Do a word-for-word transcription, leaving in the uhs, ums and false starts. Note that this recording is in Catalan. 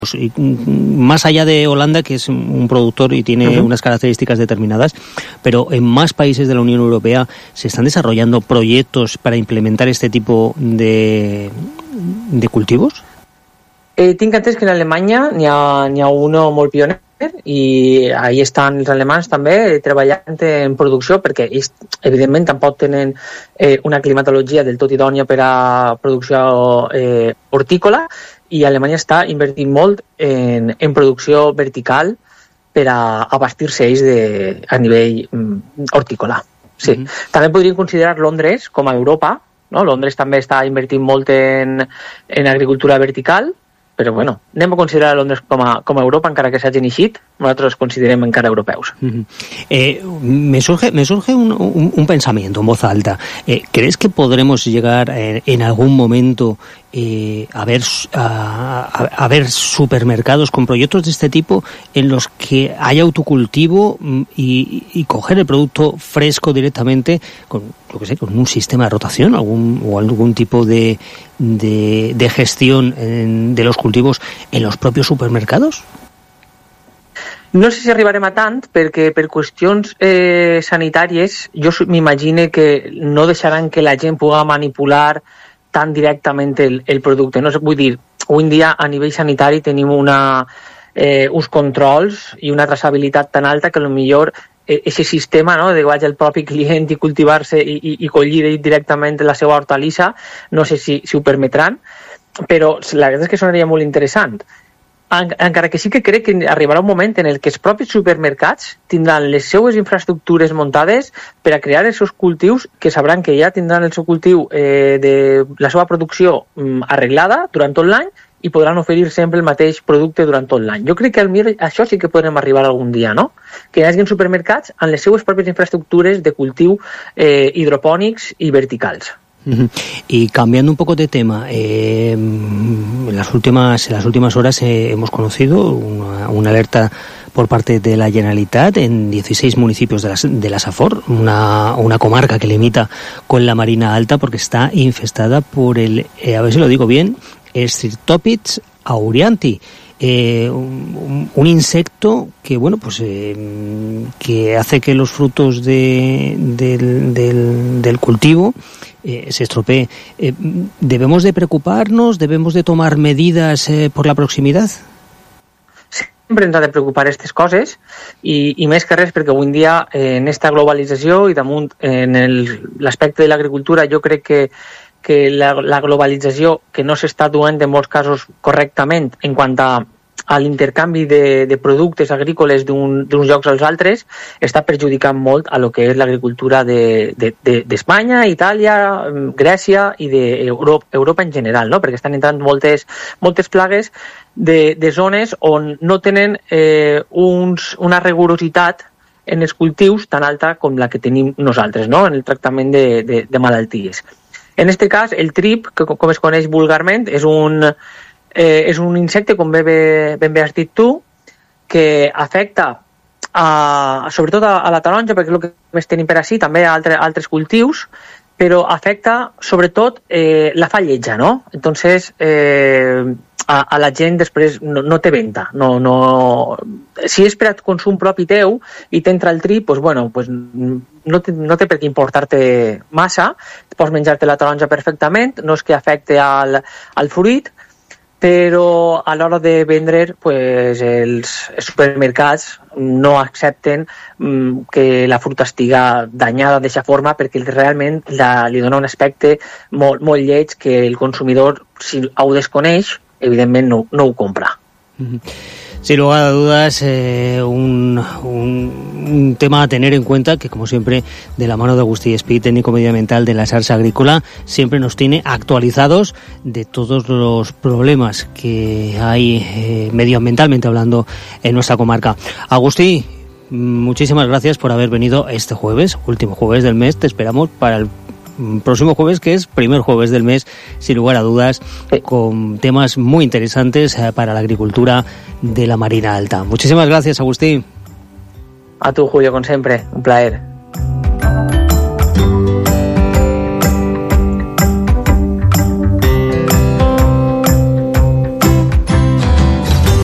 Y más allá de Holanda, que es un productor y tiene uh-huh. unas características determinadas, pero en más países de la Unión Europea se están desarrollando proyectos para implementar este tipo de, de cultivos. Eh, tinc entès que en Alemanya n'hi ha, n'hi ha uno molt pioner i ahí estan els alemans també treballant en producció, perquè ells evidentment tampoc tenen eh, una climatologia del tot idònia per a producció eh, hortícola, i Alemanya està invertint molt en, en producció vertical per a abastir-se ells de, a nivell mm, hortícola. Sí. Mm-hmm. També podríem considerar Londres com a Europa, no? Londres també està invertint molt en, en agricultura vertical, però bueno, anem a considerar Londres com a, com a Europa, encara que s'hagin eixit, nosaltres considerem encara europeus. Uh-huh. Eh, me surge, me surge un, un, un pensamiento en voz alta. Eh, ¿Crees que podremos llegar eh, en algún momento eh, a, ver, a, a, a ver supermercados con proyectos de este tipo en los que haya autocultivo y, y coger el producto fresco directamente con, yo que sé, con un sistema de rotación algún, o algún tipo de, de, de gestión en, de los cultivos en los propios supermercados? No sé si arribarem a tant, perquè per qüestions eh, sanitàries jo m'imagine que no deixaran que la gent pugui manipular tan directament el, el producte. No sé, vull dir, avui en dia a nivell sanitari tenim una, eh, uns controls i una traçabilitat tan alta que potser aquest sistema, no, de vaig al propi client i cultivar-se i, i, i collir directament la seva hortalissa, no sé si, si ho permetran, però la veritat és que sonaria molt interessant. Encara que sí que crec que arribarà un moment en el que els propis supermercats tindran les seues infraestructures muntades per a crear els seus cultius, que sabran que ja tindran el seu cultiu eh, de la seva producció mm, arreglada durant tot l'any i podran oferir sempre el mateix producte durant tot l'any. Jo crec que al això sí que podrem arribar algun dia, no? Que hi hagi supermercats amb les seues pròpies infraestructures de cultiu eh, hidropònics i verticals. Y cambiando un poco de tema, eh, en las últimas en las últimas horas eh, hemos conocido una, una alerta por parte de la Generalitat en dieciséis municipios de la, de la Safor, una, una comarca que limita con la Marina Alta porque está infestada por el, eh, a ver si lo digo bien, Streptococcus aureanti. Eh, un, un insecto que bueno pues eh, que hace que los frutos de, del, del, del cultivo eh, se estropee. Eh, ¿Debemos de preocuparnos? ¿Debemos de tomar medidas eh, por la proximitat? Sempre ens ha de preocupar aquestes coses i, i més que res perquè avui en dia eh, en esta globalització i damunt en l'aspecte de l'agricultura jo crec que que la, la globalització que no s'està duent en molts casos correctament en quant a, a l'intercanvi de, de productes agrícoles d'uns d'un llocs als altres està perjudicant molt a lo que és l'agricultura de, de, de, d'Espanya, Itàlia, Grècia i d'Europa Europa en general, no? Perquè estan entrant moltes, moltes plagues de, de zones on no tenen eh, uns, una rigorositat en els cultius tan alta com la que tenim nosaltres, no? En el tractament de, de, de malalties. En aquest cas, el trip, que com es coneix vulgarment, és un, eh, és un insecte, com ben bé, ben bé has dit tu, que afecta a, sobretot a, a la taronja, perquè és el que més tenim per així, també a altre, altres cultius, però afecta sobretot eh, la fa lletja, no? Entonces, eh, a, a la gent després no, no té venda. No, no... Si és per a consum propi teu i t'entra el trip, pues, bueno, pues, no, té, no té per què importar-te massa, pots menjar-te la taronja perfectament, no és que afecte al, al fruit, però a l'hora de vendre pues, els supermercats no accepten mm, que la fruita estiga danyada d'aquesta forma perquè realment la, li dona un aspecte molt, molt lleig que el consumidor, si ho desconeix, evidentment no, no ho compra. Sin lugar a dudas, eh, un, un, un tema a tener en cuenta que, como siempre, de la mano de Agustí Espí, técnico medioambiental de la Sarsa Agrícola, siempre nos tiene actualizados de todos los problemas que hay eh, medioambientalmente hablando en nuestra comarca. Agustí, muchísimas gracias por haber venido este jueves, último jueves del mes. Te esperamos para el próximo jueves, que es primer jueves del mes, sin lugar a dudas, con temas muy interesantes para la agricultura de la Marina Alta. Muchísimas gracias, Agustí. A tu, Julio, con siempre. Un placer.